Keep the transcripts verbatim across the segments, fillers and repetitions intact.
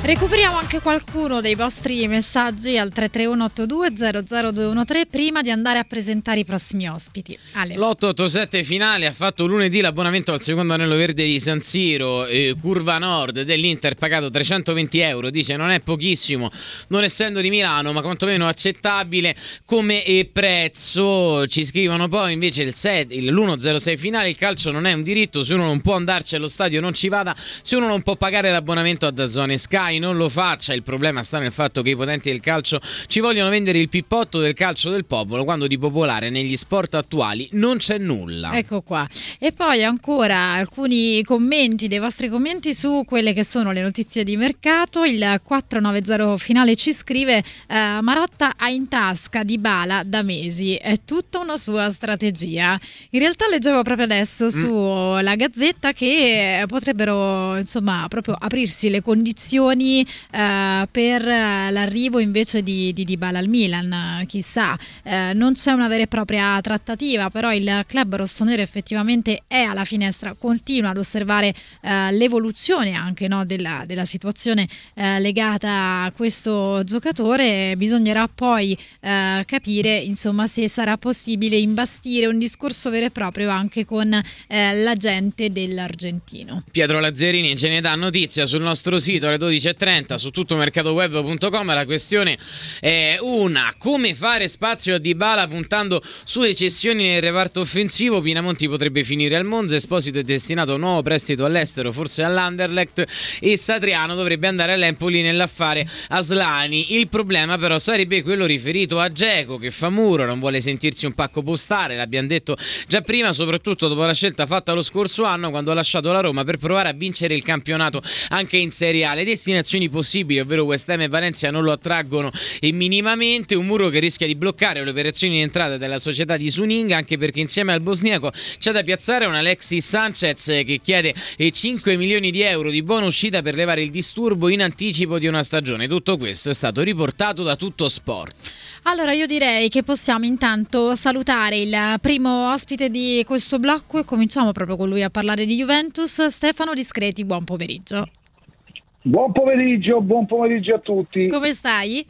Recuperiamo anche qualcuno dei vostri messaggi al tre tre uno otto due zero zero due uno tre prima di andare a presentare i prossimi ospiti. Ale. l'otto otto sette finale ha fatto lunedì l'abbonamento al secondo anello verde di San Siro, eh, curva nord dell'Inter, pagato trecentoventi euro, dice non è pochissimo non essendo di Milano, ma quantomeno accettabile come eh, prezzo. Ci scrivono poi invece il, set, il l'uno zero sei finale, il calcio non è un diritto, se uno non può andarci allo stadio non ci vada, se uno non può pagare l'abbonamento a DAZN e Sky non lo faccia. Il problema sta nel fatto che i potenti del calcio ci vogliono vendere il pippotto del calcio del popolo, quando di popolare negli sport attuali non c'è nulla. Ecco qua. E poi ancora alcuni commenti, dei vostri commenti su quelle che sono le notizie di mercato. Il quattro nove zero finale ci scrive eh, Marotta ha in tasca Dybala da mesi, è tutta una sua strategia. In realtà leggevo proprio adesso sulla mm. Gazzetta che potrebbero insomma proprio aprirsi le condizioni Uh, per l'arrivo invece di, di Dybala al Milan, chissà. Uh, non c'è una vera e propria trattativa, però il club rossonero effettivamente è alla finestra, continua ad osservare uh, l'evoluzione anche, no, della, della situazione uh, legata a questo giocatore. Bisognerà poi uh, capire insomma se sarà possibile imbastire un discorso vero e proprio anche con uh, l'agente dell'argentino. Pietro Lazzarini ce ne dà notizia sul nostro sito alle dodici e trenta su tutto mercato web punto com. La questione è una: come fare spazio a Dybala puntando sulle cessioni nel reparto offensivo. Pinamonti potrebbe finire al Monza, Esposito è destinato a un nuovo prestito all'estero, forse all'Anderlecht, e Satriano dovrebbe andare all'Empoli nell'affare Aslani. Il problema però sarebbe quello riferito a Dzeko, che fa muro, non vuole sentirsi un pacco postale, l'abbiamo detto già prima, soprattutto dopo la scelta fatta lo scorso anno quando ha lasciato la Roma per provare a vincere il campionato anche in Serie A. Le destinazioni possibili, ovvero West Ham e Valencia, non lo attraggono e minimamente. Un muro che rischia di bloccare le operazioni di entrata della società di Suning, anche perché insieme al bosniaco c'è da piazzare un Alexis Sanchez che chiede cinque milioni di euro di buona uscita per levare il disturbo in anticipo di una stagione. Tutto questo è stato riportato da Tutto Sport. Allora io direi che possiamo intanto salutare il primo ospite di questo blocco e cominciamo proprio con lui a parlare di Juventus. Stefano Discreti, buon pomeriggio. Buon pomeriggio, buon pomeriggio a tutti. Come stai?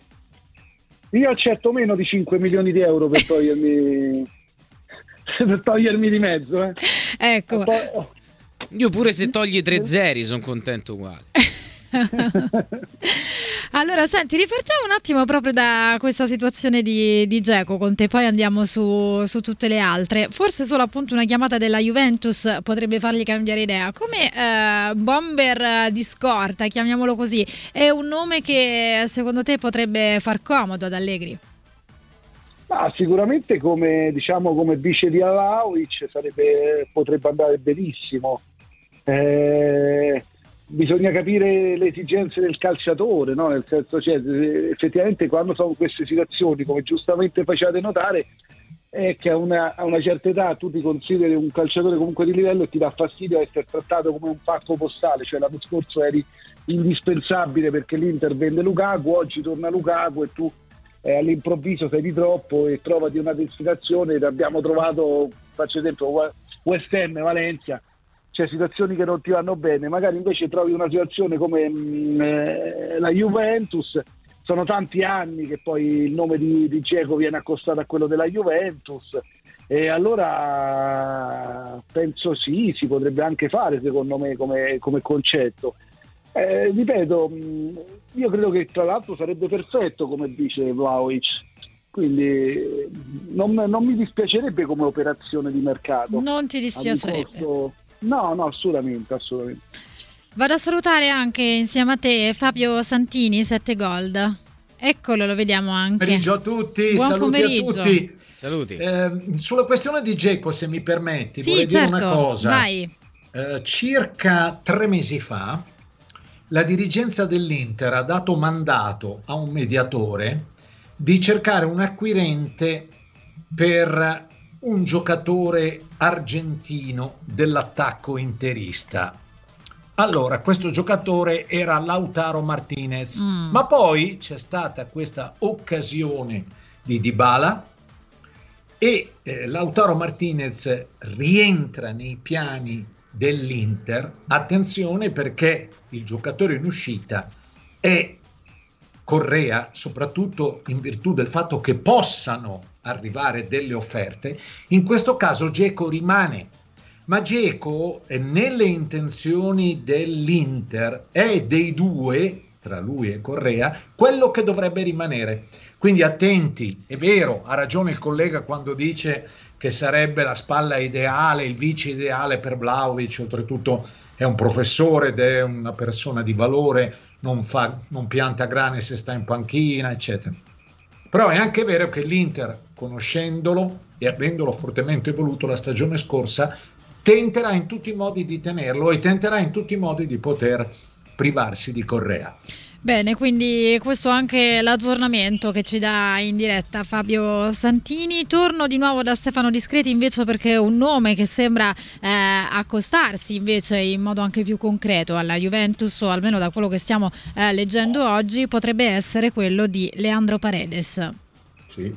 Io accetto meno di cinque milioni di euro per togliermi per togliermi di mezzo. Eh. Ecco. Poi... Io pure se togli tre zeri sono contento uguale. Allora senti, ripartiamo un attimo proprio da questa situazione di, di Dzeko con te, poi andiamo su, su tutte le altre. Forse solo appunto una chiamata della Juventus potrebbe fargli cambiare idea. Come eh, bomber di scorta, chiamiamolo così, è un nome che secondo te potrebbe far comodo ad Allegri? Ah, sicuramente come diciamo come vice di Vlahovic sarebbe, potrebbe andare benissimo. Eh, bisogna capire le esigenze del calciatore, no? Nel senso, cioè, effettivamente quando sono queste situazioni, come giustamente facciate notare, è che a una, a una certa età tu ti consideri un calciatore comunque di livello e ti dà fastidio essere trattato come un pacco postale. Cioè l'anno scorso eri indispensabile perché l'Inter vende Lukaku, oggi torna Lukaku e tu eh, all'improvviso sei di troppo e trovati una destinazione. Abbiamo trovato, faccio esempio, West Ham, Valencia, c'è situazioni che non ti vanno bene, magari invece trovi una situazione come mh, eh, la Juventus. Sono tanti anni che poi il nome di, di Dzeko viene accostato a quello della Juventus e allora penso sì, si potrebbe anche fare secondo me come, come concetto. Eh, ripeto, mh, io credo che tra l'altro sarebbe perfetto come dice Vlahovic, quindi non, non mi dispiacerebbe come operazione di mercato. Non ti dispiacerebbe? No, no, assolutamente, assolutamente. Vado a salutare anche insieme a te Fabio Santini, sette Gold. Eccolo, lo vediamo anche. Pomeriggio a tutti, buon saluti pomeriggio. a tutti. Saluti. Eh, sulla questione di Dzeko, se mi permetti, sì, vorrei certo, dire una cosa. Vai. Eh, circa tre mesi fa la dirigenza dell'Inter ha dato mandato a un mediatore di cercare un acquirente per un giocatore argentino dell'attacco interista. Allora, questo giocatore era Lautaro Martinez, mm. ma poi c'è stata questa occasione di Dybala e eh, Lautaro Martinez rientra nei piani dell'Inter. Attenzione, perché il giocatore in uscita e Correa, soprattutto in virtù del fatto che possano arrivare delle offerte, in questo caso Dzeko rimane. Ma Dzeko, nelle intenzioni dell'Inter, è dei due, tra lui e Correa, quello che dovrebbe rimanere. Quindi attenti, è vero, ha ragione il collega quando dice che sarebbe la spalla ideale, il vice ideale per Vlahovic, oltretutto è un professore ed è una persona di valore, non, fa, non pianta grane se sta in panchina, eccetera. Però è anche vero che l'Inter, conoscendolo e avendolo fortemente voluto la stagione scorsa, tenterà in tutti i modi di tenerlo e tenterà in tutti i modi di poter privarsi di Correa. Bene, quindi questo è anche l'aggiornamento che ci dà in diretta Fabio Santini. Torno di nuovo da Stefano Discreti invece, perché un nome che sembra eh, accostarsi invece in modo anche più concreto alla Juventus, o almeno da quello che stiamo eh, leggendo oggi, potrebbe essere quello di Leandro Paredes. Sì.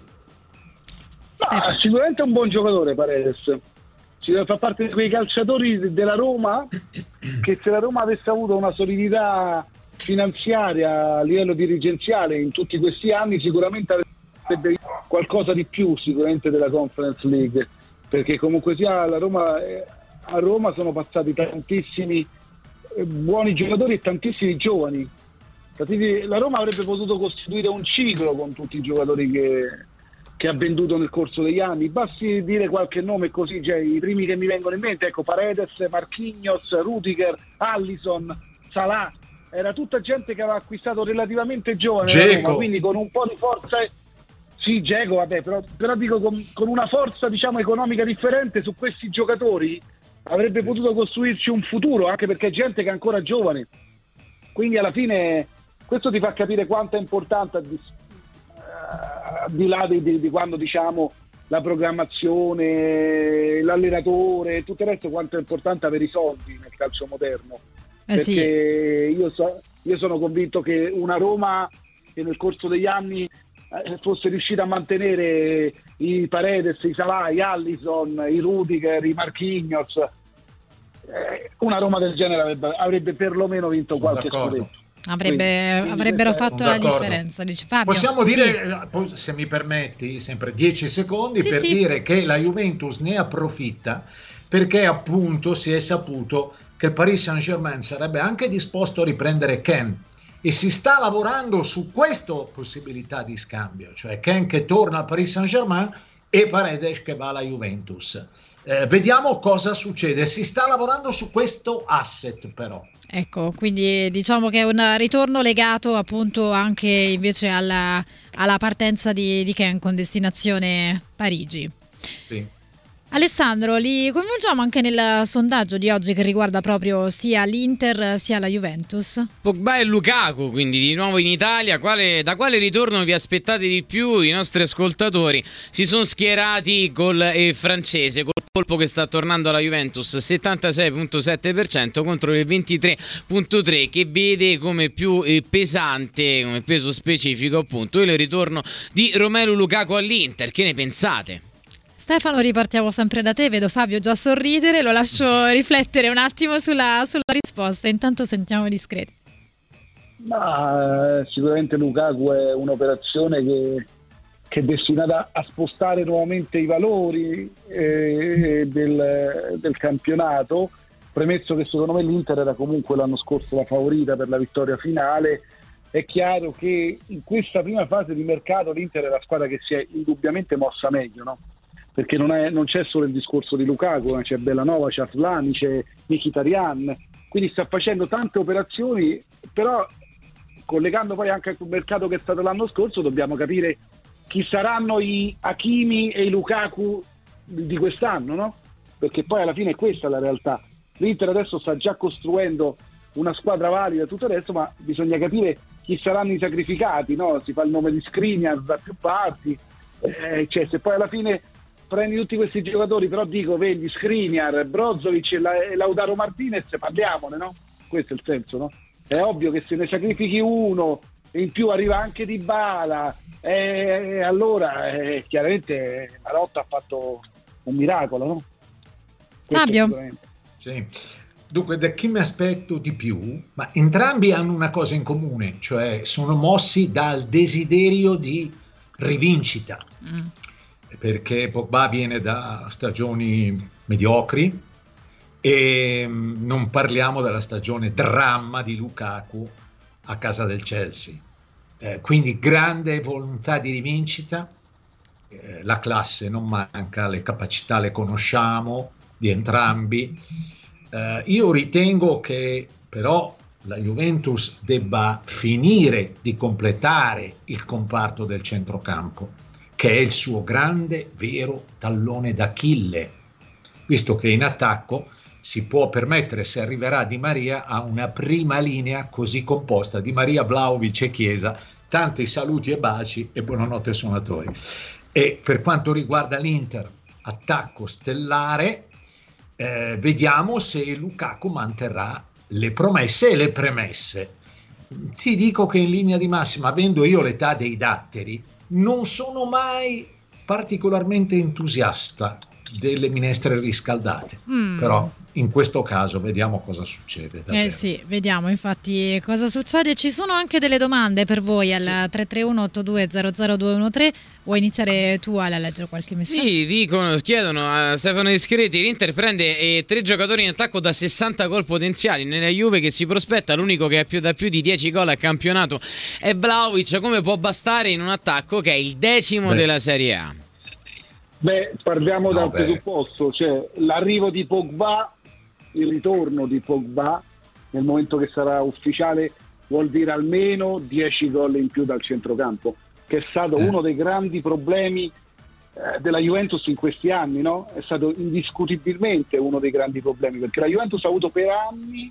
Ah, sicuramente è un buon giocatore Paredes, fa parte di quei calciatori della Roma che, se la Roma avesse avuto una solidità finanziaria a livello dirigenziale in tutti questi anni, sicuramente avrebbe qualcosa di più sicuramente della Conference League, perché comunque sia la Roma, a Roma sono passati tantissimi buoni giocatori e tantissimi giovani. La Roma avrebbe potuto costituire un ciclo con tutti i giocatori che, che ha venduto nel corso degli anni. Basti dire qualche nome così, cioè, i primi che mi vengono in mente, ecco, Paredes, Marquinhos, Rudiger, Allison, Salah. Era tutta gente che aveva acquistato relativamente giovane la Roma, quindi con un po' di forza. Sì, Dzeko, vabbè, però, però dico con, con una forza, diciamo, economica differente su questi giocatori avrebbe potuto costruirci un futuro, anche perché è gente che è ancora giovane. Quindi alla fine questo ti fa capire quanto è importante, al di, uh, di là di, di, di quando, diciamo, la programmazione, l'allenatore, tutto il resto, quanto è importante avere i soldi nel calcio moderno. Eh sì. Perché io, so, io sono convinto che una Roma che nel corso degli anni eh, fosse riuscita a mantenere i Paredes, i Salah, i Allison, i Rudiger, i Marquinhos, eh, una Roma del genere avrebbe, avrebbe perlomeno vinto sono qualche scudetto. Avrebbe, quindi, avrebbero quindi fatto la differenza, dice Fabio. Possiamo dire, sì. Se mi permetti, sempre dieci secondi sì, per sì. dire che la Juventus ne approfitta, perché appunto si è saputo che il Paris Saint-Germain sarebbe anche disposto a riprendere Ken, e si sta lavorando su questa possibilità di scambio, cioè Ken che torna al Paris Saint-Germain e Paredes che va alla Juventus. Eh, vediamo cosa succede, si sta lavorando su questo asset però. Ecco, quindi diciamo che è un ritorno legato appunto anche invece alla, alla partenza di, di Ken con destinazione Parigi. Sì. Alessandro, li coinvolgiamo anche nel sondaggio di oggi che riguarda proprio sia l'Inter sia la Juventus. Pogba e Lukaku, quindi di nuovo in Italia. Quale, da quale ritorno vi aspettate di più? I nostri ascoltatori si sono schierati col eh, francese, col colpo che sta tornando alla Juventus, settantasei virgola sette per cento contro il ventitré virgola tre per cento che vede come più eh, pesante, come peso specifico appunto il ritorno di Romelu Lukaku all'Inter. Che ne pensate? Stefano, ripartiamo sempre da te, vedo Fabio già sorridere, lo lascio riflettere un attimo sulla, sulla risposta, intanto sentiamo Discreti. Ma sicuramente Lukaku è un'operazione che, che è destinata a spostare nuovamente i valori eh, del, del campionato, premesso che secondo me l'Inter era comunque l'anno scorso la favorita per la vittoria finale. È chiaro che in questa prima fase di mercato l'Inter è la squadra che si è indubbiamente mossa meglio, no? Perché non, è, non c'è solo il discorso di Lukaku, c'è Bellanova, c'è Aslani, c'è Mkhitaryan, quindi sta facendo tante operazioni, però collegando poi anche al mercato che è stato l'anno scorso dobbiamo capire chi saranno i Hakimi e i Lukaku di quest'anno, no? Perché poi alla fine è questa la realtà. L'Inter adesso sta già costruendo una squadra valida e tutto il resto, ma bisogna capire chi saranno i sacrificati, no? Si fa il nome di Skriniar da più parti, eh, cioè se poi alla fine prendi tutti questi giocatori, però dico, vedi Skriniar, Brozovic e Lautaro Martinez, parliamone, no? Questo è il senso, no? È ovvio che se ne sacrifichi uno e in più arriva anche Dybala, e allora eh, chiaramente Marotta ha fatto un miracolo, no? Fabio? Sì. Dunque, da chi mi aspetto di più? Ma entrambi hanno una cosa in comune, cioè sono mossi dal desiderio di rivincita, mm. perché Pogba viene da stagioni mediocri e non parliamo della stagione dramma di Lukaku a casa del Chelsea. Eh, quindi grande volontà di rivincita, eh, la classe non manca, le capacità le conosciamo di entrambi. Uh, io ritengo che però la Juventus debba finire di completare il comparto del centrocampo, che è il suo grande, vero tallone d'Achille, visto che in attacco si può permettere, se arriverà Di Maria, a una prima linea così composta: Di Maria, Vlahovic e Chiesa. Tanti saluti e baci e buonanotte suonatori. E per quanto riguarda l'Inter, attacco stellare. Eh, vediamo se Lukaku manterrà le promesse e le premesse. Ti dico che in linea di massima, avendo io l'età dei datteri, non sono mai particolarmente entusiasta delle minestre riscaldate, mm. però in questo caso vediamo cosa succede davvero. Eh sì, vediamo infatti cosa succede. Ci sono anche delle domande per voi al sì. tre tre uno otto due zero zero due uno tre. Vuoi iniziare tu a leggere qualche messaggio? Sì, dicono, chiedono a Stefano Discreti: l'Inter prende eh, tre giocatori in attacco da sessanta gol potenziali, nella Juve che si prospetta l'unico che ha più da più di dieci gol a campionato è Vlahovic. Come può bastare in un attacco che è il decimo Beh. della Serie A? Beh, parliamo no, dal beh. presupposto, cioè l'arrivo di Pogba, il ritorno di Pogba nel momento che sarà ufficiale vuol dire almeno dieci gol in più dal centrocampo, che è stato eh. uno dei grandi problemi eh, della Juventus in questi anni, no? È stato indiscutibilmente uno dei grandi problemi, perché la Juventus ha avuto per anni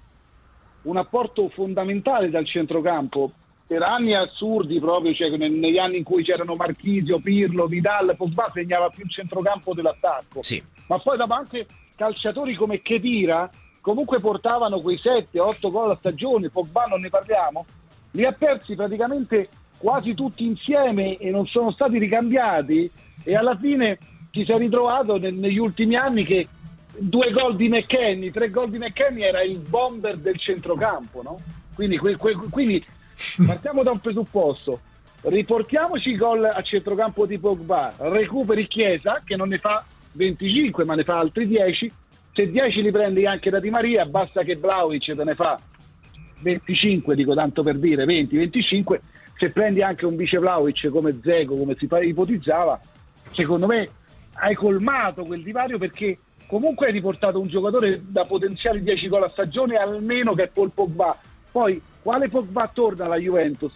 un apporto fondamentale dal centrocampo, per anni assurdi proprio, cioè negli anni in cui c'erano Marchisio, Pirlo, Vidal, Pogba segnava più il centrocampo dell'attacco, sì. ma poi dopo anche calciatori come Khedira comunque portavano quei sette otto gol a stagione. Pogba non ne parliamo, li ha persi praticamente quasi tutti insieme e non sono stati ricambiati, e alla fine ci si è ritrovato nel, negli ultimi anni che due gol di McKennie, tre gol di McKennie era il bomber del centrocampo, no? Quindi, que, que, quindi partiamo da un presupposto: riportiamoci i gol a centrocampo di Pogba, recuperi Chiesa che non ne fa venticinque ma ne fa altri dieci, se dieci li prendi anche da Di Maria, basta che Vlahovic te ne fa venticinque, dico tanto per dire venti venticinque, se prendi anche un vice Vlahovic come Dzeko, come si ipotizzava, secondo me hai colmato quel divario, perché comunque hai riportato un giocatore da potenziali dieci gol a stagione almeno, che è Paul Pogba. Poi quale Pogba torna alla Juventus?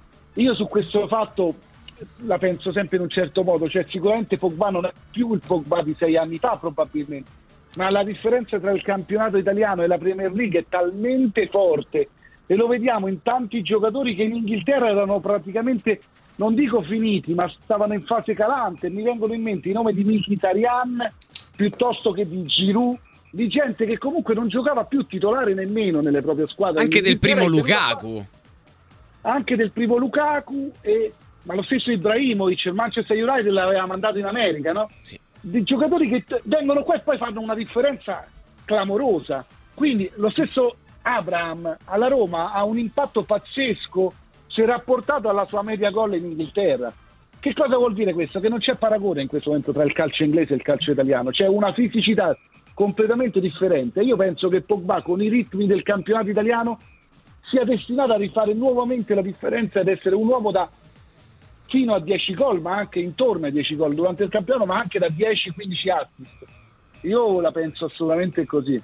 Io su questo fatto la penso sempre in un certo modo, cioè sicuramente Pogba non è più il Pogba di sei anni fa probabilmente, ma la differenza tra il campionato italiano e la Premier League è talmente forte, e lo vediamo in tanti giocatori che in Inghilterra erano praticamente, non dico finiti, ma stavano in fase calante. Mi vengono in mente i nomi di Mkhitaryan piuttosto che di Giroud, di gente che comunque non giocava più titolare nemmeno nelle proprie squadre, anche del primo Lukaku anche del primo Lukaku e ma lo stesso Ibrahimovic, il Manchester United l'aveva mandato in America, no? Sì. Di giocatori che t- vengono qua e poi fanno una differenza clamorosa. Quindi lo stesso Abraham alla Roma ha un impatto pazzesco se rapportato alla sua media gol in Inghilterra. Che cosa vuol dire questo? Che non c'è paragone in questo momento tra il calcio inglese e il calcio italiano, c'è una fisicità completamente differente. Io penso che Pogba, con i ritmi del campionato italiano, sia destinato a rifare nuovamente la differenza ed essere un uomo da fino a dieci gol, ma anche intorno ai dieci gol durante il campionato, ma anche da dieci quindici assist. Io la penso assolutamente così.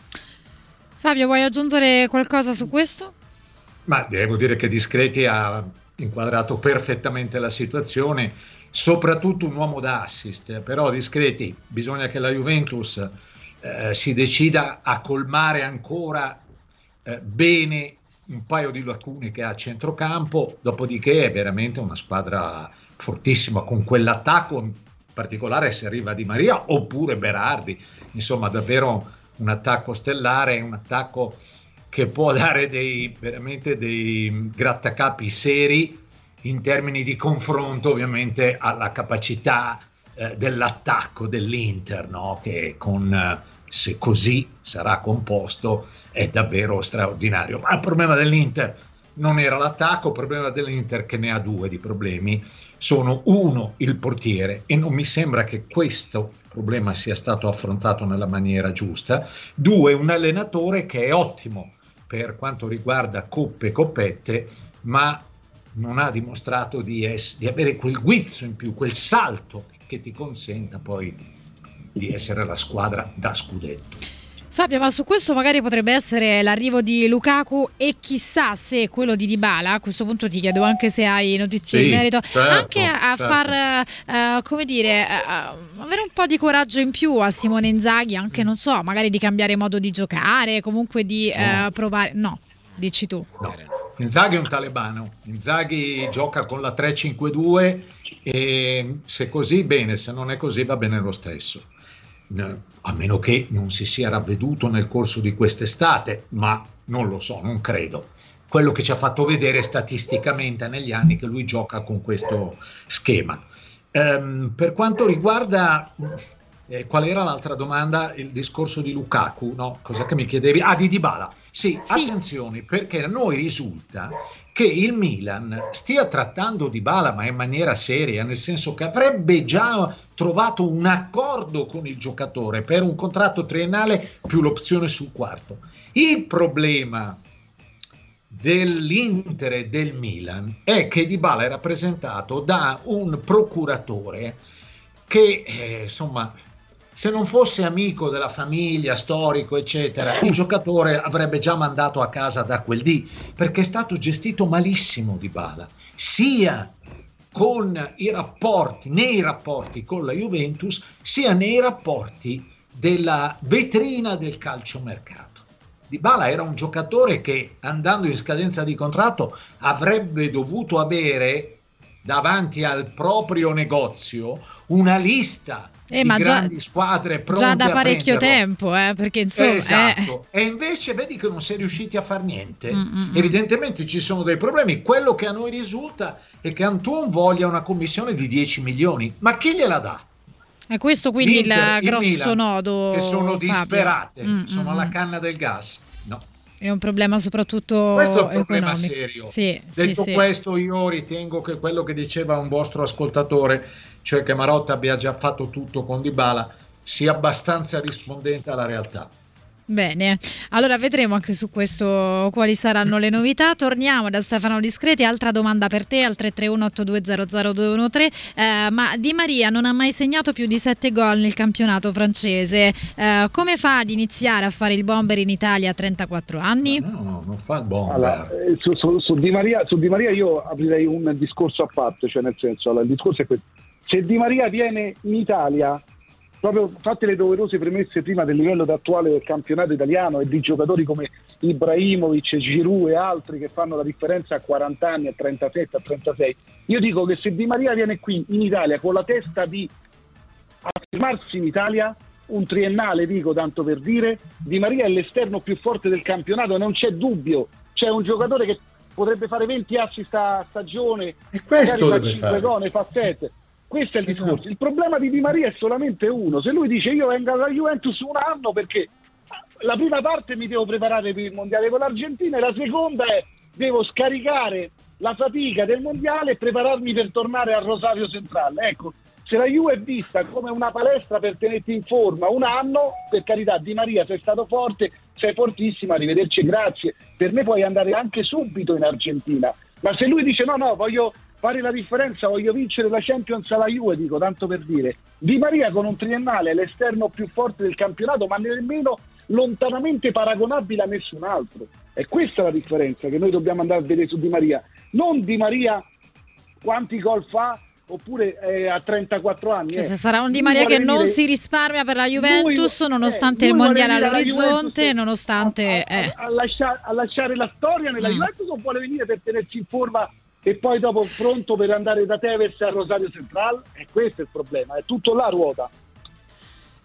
Fabio, vuoi aggiungere qualcosa su questo? Ma devo dire che Discreti ha inquadrato perfettamente la situazione, soprattutto un uomo da assist. Però Discreti, bisogna che la Juventus eh, si decida a colmare ancora eh, bene un paio di lacune che ha a centrocampo, dopodiché è veramente una squadra fortissima, con quell'attacco, in particolare se arriva Di Maria oppure Berardi, insomma davvero un attacco stellare, un attacco che può dare dei veramente dei grattacapi seri in termini di confronto ovviamente alla capacità eh, dell'attacco dell'Inter, no? Che con eh, se così sarà composto, è davvero straordinario. Ma il problema dell'Inter non era l'attacco, il problema dell'Inter, che ne ha due di problemi, sono uno, il portiere, e non mi sembra che questo problema sia stato affrontato nella maniera giusta, due, un allenatore che è ottimo per quanto riguarda coppe e coppette, ma non ha dimostrato di, es- di avere quel guizzo in più, quel salto che ti consenta poi di essere la squadra da scudetto. Fabio, ma su questo magari potrebbe essere l'arrivo di Lukaku e chissà se quello di Dybala. A questo punto ti chiedo anche se hai notizie Sì, in merito, certo, anche a, a certo. far uh, come dire uh, avere un po' di coraggio in più a Simone Inzaghi, anche non so, magari di cambiare modo di giocare, comunque di No. uh, provare. No, dici tu. No. Inzaghi è un talebano, Inzaghi gioca con la tre cinque due e se così bene, se non è così va bene lo stesso. A meno che non si sia ravveduto nel corso di quest'estate, ma non lo so, non credo. Quello che ci ha fatto vedere statisticamente negli anni che lui gioca con questo schema. Ehm, per quanto riguarda eh, qual era l'altra domanda, il discorso di Lukaku, no? Cos'è che mi chiedevi? Ah, di Dybala. Sì, Sì. attenzione, perché a noi risulta che il Milan stia trattando Dybala, ma in maniera seria, nel senso che avrebbe già trovato un accordo con il giocatore per un contratto triennale più l'opzione sul quarto. Il problema dell'Inter e del Milan è che Dybala è rappresentato da un procuratore che, eh, insomma, se non fosse amico della famiglia, storico, eccetera, il giocatore avrebbe già mandato a casa da quel dì, perché è stato gestito malissimo Dybala, sia con i rapporti, nei rapporti con la Juventus, sia nei rapporti della vetrina del calciomercato. Dybala era un giocatore che, andando in scadenza di contratto, avrebbe dovuto avere davanti al proprio negozio una lista Eh, di ma già, grandi squadre pronte già da a parecchio prenderlo. tempo, eh, perché insomma Esatto, eh. e invece vedi che non si è riusciti a far niente. Mm-mm. Evidentemente ci sono dei problemi. Quello che a noi risulta è che Antoine voglia una commissione di dieci milioni, ma chi gliela dà? È questo quindi L'Inter, il grosso Milan, nodo, che sono Fabio. disperate, Mm, sono mm, alla mm. canna del gas. No, È un problema soprattutto questo è un problema economico. serio. Sì, Detto sì, sì. questo, io ritengo che quello che diceva un vostro ascoltatore, cioè che Marotta abbia già fatto tutto con Dybala, sia abbastanza rispondente alla realtà. Bene, allora vedremo anche su questo quali saranno le novità. Torniamo da Stefano Discreti. Altra domanda per te al tre tre uno otto due zero zero due uno tre. Eh, ma Di Maria non ha mai segnato più di sette gol nel campionato francese. Eh, come fa ad iniziare a fare il bomber in Italia a trentaquattro anni? No, no, non fa il bomber. Allora, eh, su, su, su, Di Maria, su Di Maria io aprirei un discorso a parte, cioè nel senso, allora, il discorso è questo: se Di Maria viene in Italia, proprio fatte le doverose premesse prima del livello attuale del campionato italiano e di giocatori come Ibrahimovic, Giroud e altri che fanno la differenza a quaranta anni, a trentasette, a trentasei, io dico che se Di Maria viene qui in Italia con la testa di affermarsi in Italia, un triennale, dico tanto per dire, Di Maria è l'esterno più forte del campionato, non c'è dubbio. C'è un giocatore che potrebbe fare venti assist a stagione, E questo magari deve fa cinque fare. gol, ne fa sette. Questo è il discorso. Esatto. Il problema di Di Maria è solamente uno: se lui dice io vengo alla Juventus un anno perché la prima parte mi devo preparare per il mondiale con l'Argentina e la seconda è devo scaricare la fatica del mondiale e prepararmi per tornare al Rosario Centrale. Ecco, se la Juve è vista come una palestra per tenerti in forma un anno, per carità, Di Maria, sei stato forte, sei fortissimo, arrivederci, grazie. Per me puoi andare anche subito in Argentina, ma se lui dice no no voglio fare la differenza, voglio vincere la Champions alla Juve, dico tanto per dire, Di Maria con un triennale è l'esterno più forte del campionato, ma nemmeno lontanamente paragonabile a nessun altro. E questa è la differenza che noi dobbiamo andare a vedere su Di Maria, non Di Maria quanti gol fa oppure eh, a trentaquattro anni. Cioè, eh. se sarà un Di Lui Maria che vuole non dire- si risparmia per la Juventus, lui- nonostante eh, il lui mondiale vuole venire alla all'orizzonte, Juventus nonostante a, a, eh. a, lascia- a lasciare la storia nella Mm. Juventus, o vuole venire per tenersi in forma e poi dopo pronto per andare da Tevez a Rosario Central? E questo è il problema, è tutto là ruota.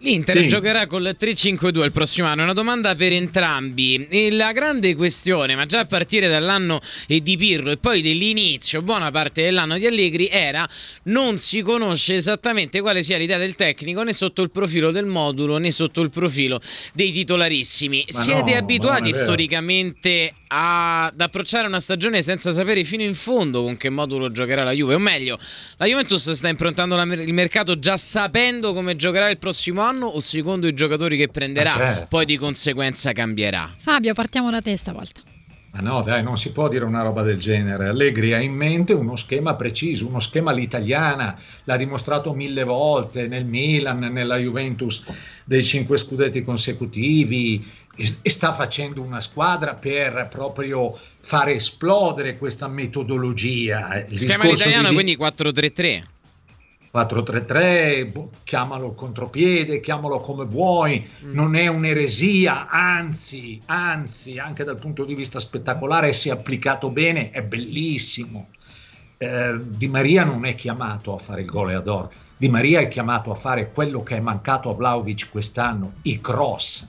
L'Inter Sì. giocherà col tre cinque due il prossimo anno, è una domanda per entrambi. E la grande questione, ma già a partire dall'anno di Pirlo e poi dell'inizio, buona parte dell'anno di Allegri, era non si conosce esattamente quale sia l'idea del tecnico né sotto il profilo del modulo né sotto il profilo dei titolarissimi. Ma Siete no, abituati ma non è vero. storicamente a- ad approcciare una stagione senza sapere fino in fondo con che modulo giocherà la Juve? O meglio, la Juventus sta improntando la- il mercato già sapendo come giocherà il prossimo anno o secondo i giocatori che prenderà, Ma certo. poi di conseguenza cambierà? Fabio, partiamo da te stavolta. Ma no, dai, non si può dire una roba del genere. Allegri ha in mente uno schema preciso, uno schema all'italiana, l'ha dimostrato mille volte nel Milan, nella Juventus dei cinque scudetti consecutivi, e, e sta facendo una squadra per proprio fare esplodere questa metodologia. Il Schema discorso italiano, di- quindi quattro tre tre. quattro tre tre, boh, chiamalo contropiede, chiamalo come vuoi, Mm. non è un'eresia, anzi, anzi, anche dal punto di vista spettacolare, se applicato bene, è bellissimo. Eh, Di Maria non è chiamato a fare il goleador, Di Maria è chiamato a fare quello che è mancato a Vlahovic quest'anno, i cross,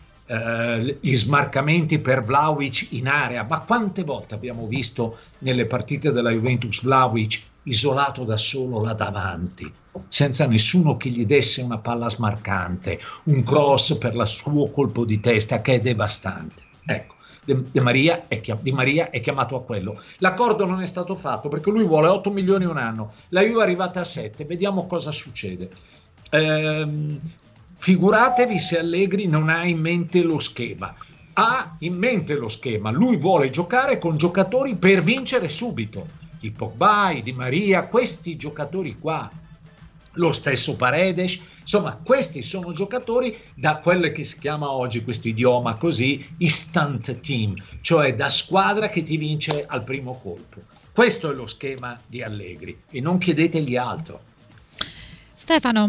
eh, gli smarcamenti per Vlahovic in area. Ma quante volte abbiamo visto nelle partite della Juventus Vlahovic isolato da solo là davanti, senza nessuno che gli desse una palla smarcante, un cross per il suo colpo di testa che è devastante. Ecco, De, De Maria è chiam- Di Maria è chiamato a quello. L'accordo non è stato fatto perché lui vuole otto milioni un anno, la Juve è arrivata a sette, vediamo cosa succede. Ehm, figuratevi se Allegri non ha in mente lo schema. Ha in mente lo schema, lui vuole giocare con giocatori per vincere subito. I Pogba, i Di Maria, questi giocatori qua, lo stesso Paredes, insomma questi sono giocatori da quelle che si chiama oggi, questo idioma così, instant team, cioè da squadra che ti vince al primo colpo. Questo è lo schema di Allegri e non chiedetegli altro. Stefano.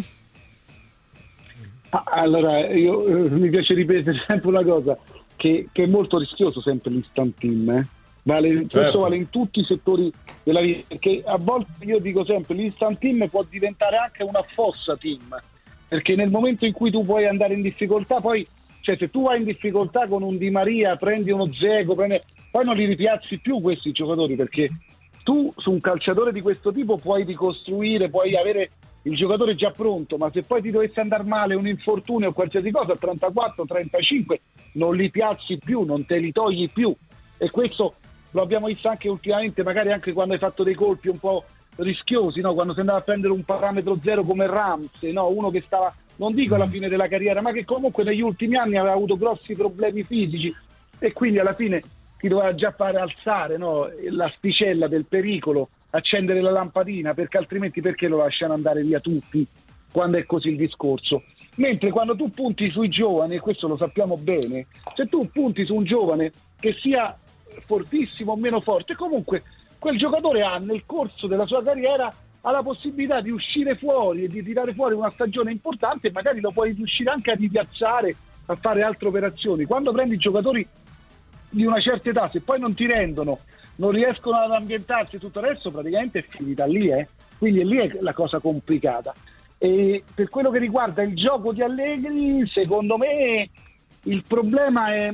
Ah, allora, io eh, mi piace ripetere sempre una cosa, che, che è molto rischioso sempre l'instant team, eh? Vale, Certo. Questo vale in tutti i settori della vita, perché a volte io dico sempre l'instant team può diventare anche una fossa team, perché nel momento in cui tu puoi andare in difficoltà, poi cioè se tu vai in difficoltà con un Di Maria, prendi uno Dzeko, prendi, poi non li ripiazzi più questi giocatori, perché tu su un calciatore di questo tipo puoi ricostruire, puoi avere il giocatore già pronto, ma se poi ti dovesse andare male un infortunio o qualsiasi cosa a trentaquattro trentacinque non li piazzi più, non te li togli più, e questo lo abbiamo visto anche ultimamente, magari anche quando hai fatto dei colpi un po' rischiosi, no? Quando si andava a prendere un parametro zero come Ramsey, no? Uno che stava, non dico alla fine della carriera, ma che comunque negli ultimi anni aveva avuto grossi problemi fisici e quindi alla fine ti doveva già fare alzare, no? L'asticella del pericolo, accendere la lampadina, perché altrimenti perché lo lasciano andare via tutti quando è così il discorso? Mentre quando tu punti sui giovani, e questo lo sappiamo bene, se tu punti su un giovane che sia fortissimo o meno forte, comunque quel giocatore ha nel corso della sua carriera ha la possibilità di uscire fuori e di tirare fuori una stagione importante, e magari lo puoi riuscire anche a ripiazzare, a fare altre operazioni. Quando prendi giocatori di una certa età, se poi non ti rendono, non riescono ad ambientarsi, tutto il resto praticamente è finita lì, eh? Quindi lì è la cosa complicata. E per quello che riguarda il gioco di Allegri, secondo me il problema è,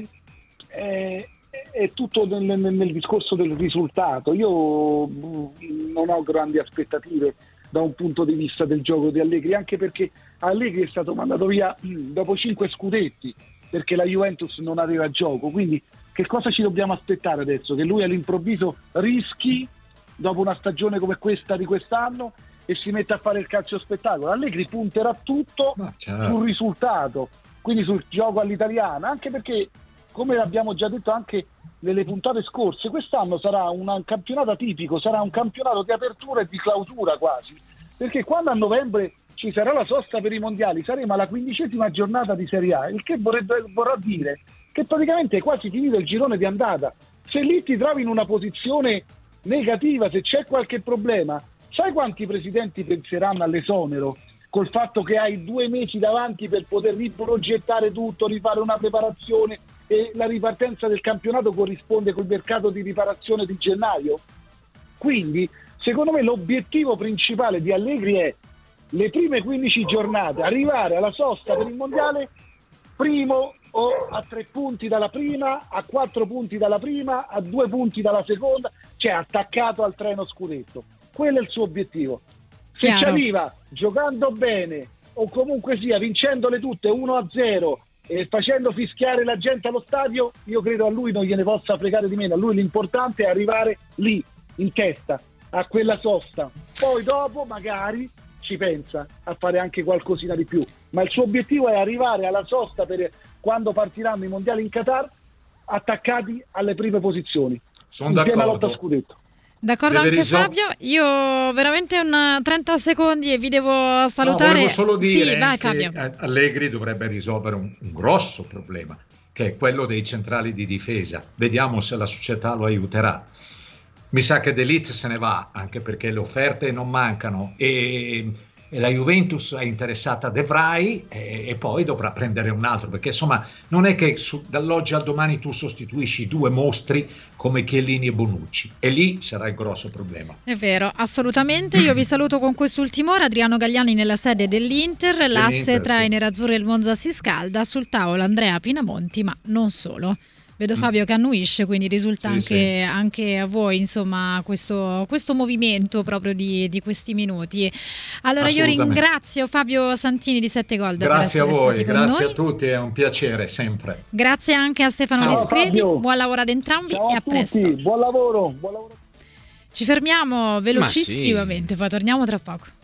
è è tutto nel, nel, nel discorso del risultato. Io non ho grandi aspettative da un punto di vista del gioco di Allegri, anche perché Allegri è stato mandato via dopo cinque scudetti perché la Juventus non aveva gioco, quindi che cosa ci dobbiamo aspettare adesso? Che lui all'improvviso rischi dopo una stagione come questa di quest'anno e si mette a fare il calcio spettacolo? Allegri punterà tutto certo. sul risultato, quindi sul gioco all'italiana, anche perché, come abbiamo già detto anche nelle puntate scorse, quest'anno sarà un campionato atipico, sarà un campionato di apertura e di clausura quasi, perché quando a novembre ci sarà la sosta per i mondiali saremo alla quindicesima giornata di Serie A, il che vorrebbe, vorrà dire che praticamente è quasi finito il girone di andata. Se lì ti trovi in una posizione negativa, se c'è qualche problema, sai quanti presidenti penseranno all'esonero col fatto che hai due mesi davanti per poter riprogettare tutto, rifare una preparazione, e la ripartenza del campionato corrisponde col mercato di riparazione di gennaio? Quindi secondo me l'obiettivo principale di Allegri è le prime quindici giornate, arrivare alla sosta per il mondiale primo o a tre punti dalla prima, a quattro punti dalla prima, a due punti dalla seconda, cioè attaccato al treno scudetto. Quello è il suo obiettivo. Se Chiaro. ci arriva giocando bene o comunque sia vincendole tutte uno a zero e facendo fischiare la gente allo stadio, io credo a lui non gliene possa fregare di meno. A lui l'importante è arrivare lì, in testa, a quella sosta. Poi dopo magari ci pensa a fare anche qualcosina di più, ma il suo obiettivo è arrivare alla sosta per quando partiranno i mondiali in Qatar attaccati alle prime posizioni. Sono insieme alla d'accordo. lotta scudetto. D'accordo Deve anche risol- Fabio, io veramente un trenta secondi e vi devo No, salutare. volevo solo dire Sì, vai che Fabio. Allegri dovrebbe risolvere un, un grosso problema, che è quello dei centrali di difesa. Vediamo se la società lo aiuterà. Mi sa che De Ligt se ne va, anche perché le offerte non mancano e, e la Juventus è interessata a De Vrij e, e poi dovrà prendere un altro, perché insomma non è che su, dall'oggi al domani tu sostituisci due mostri come Chiellini e Bonucci, e lì sarà il grosso problema. È vero, assolutamente. Io vi saluto con quest'ultima ora. Adriano Galliani nella sede dell'Inter, l'asse Dell'Inter, tra sì. i nerazzurri e il Monza si scalda, sul tavolo Andrea Pinamonti, ma non solo. Vedo Fabio che annuisce, quindi risulta Sì, anche, sì. anche a voi insomma questo, questo movimento proprio di, di questi minuti. Allora io Assolutamente. ringrazio Fabio Santini di Sette Gold Grazie a per essere voi, stati con grazie noi. a tutti, è un piacere sempre. Grazie anche a Stefano Ciao, Discreti, Fabio. buon lavoro ad entrambi Ciao e a a tutti, presto. buon lavoro, buon lavoro. Ci fermiamo velocissimamente, poi torniamo tra poco.